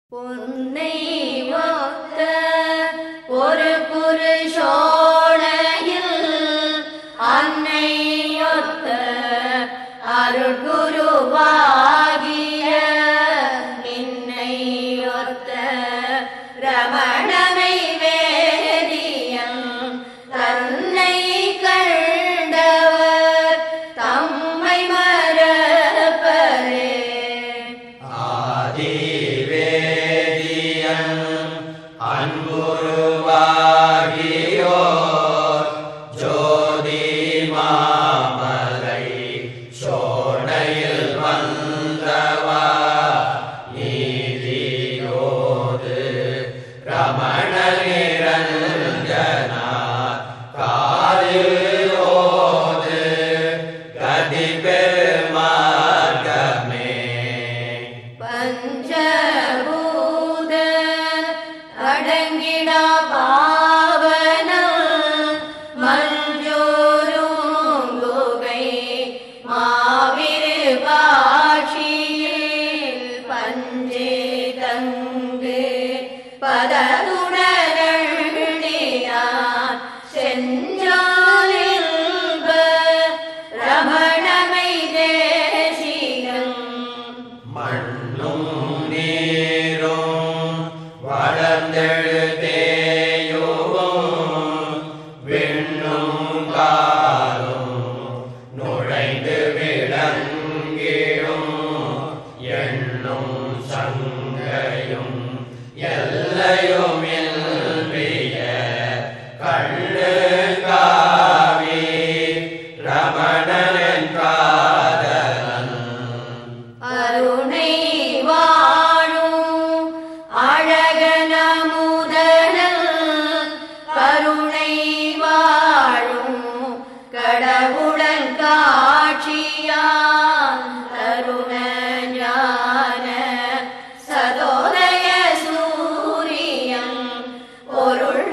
பொன்னை ஒத்த ஒரு புருஷோணையில் அன்னை ஒத்த அருட்குருவாகிய நின்னை ஒத்த ரமணமை வேதியன் தன்னை கண்டவர் தம்மை மறப்பரே. அன்புருவாகியோர் ஜோதி மாமலை சோனையில் வந்தவா நீதியோது ரமண நிரஞ்சனா காலியோது கதி பெருமார்க்கமே. பஞ்சபூத அடங்கிடா பாவனம் மஞ்சோரும் குகை மாவிரு காட்சியில் பஞ்சே தங்கு பததுடனடியான் செஞ்சோலில் ரமணமை தேசிகம். மண்ணும் நீரும் வளர்ந்தெழுதேயோவும் விண்ணும் காலும் நுழைந்து விளங்கிடும் எண்ணும் சங்கையும் எல்லையும் இல்விய கண்ணு காவி ரமணன் காதலன். அருணை வாழும் அழகனமுதனல் கருணை வாழும் கடவுளன் காட்சியான் தருண ஞான சதோதய சூரியன் பொருள்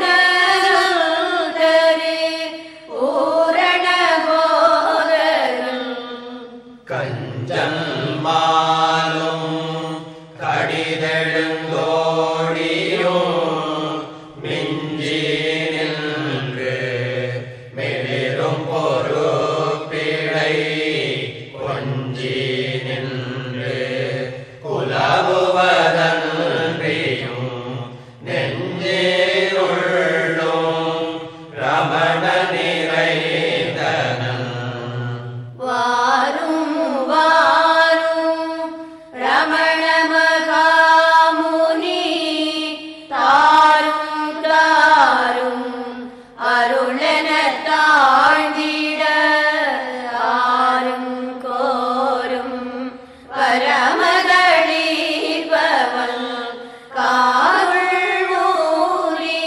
தரு பூரண போதகன். கஞ்சன் மாலும் கடிதெழுந்தோடியும் மிஞ்சி நின்று மெலிரும் பொறுப்பிடை கொஞ்சி நின்று குலவுவதன்றியும் நெஞ்சிருள்ளும் ரமண நிறைந்தனன். வாரும் வாரும் ரமண மகாமுனி தாரும் தாரும் அருளென தாழ்ந்திட ஆரும் கோரும் பரமதளிப்பவன் காருள் ஊரி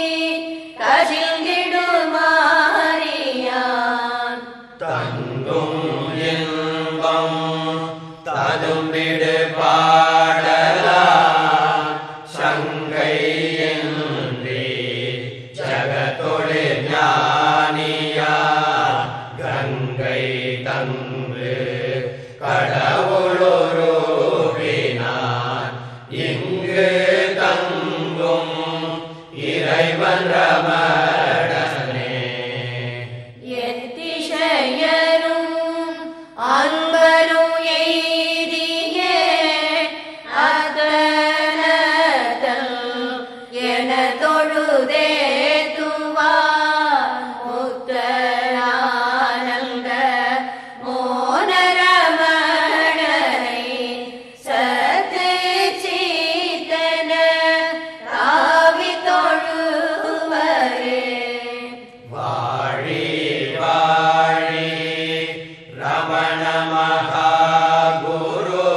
கசிந்திடுமாறியான். தங்கும் இன்பம் ததும்பிடு பாடலாம் சங்கையின்றி ஜகத்தொழில் ஞானியா கங்கை தங்கு கடவுளுருவினான் இங்கு தங்கும் இறைவன் ரமணனே. எத்திசையரும் அன்பரும் எய்திய அகனதல் என தொழுதேத்துவார் முத்தரானந்த மோனரமணனை சத்து சீதன ராவி தொழுவரே. வாழி வாழி ரமண மகாகுரு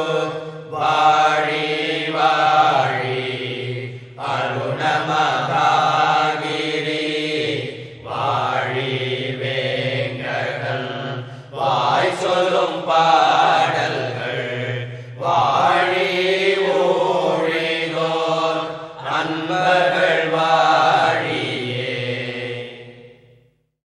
வாழி வாழி அருண மகாகிரி வாழி வேங்கடன் வாய் சொல்லும் பா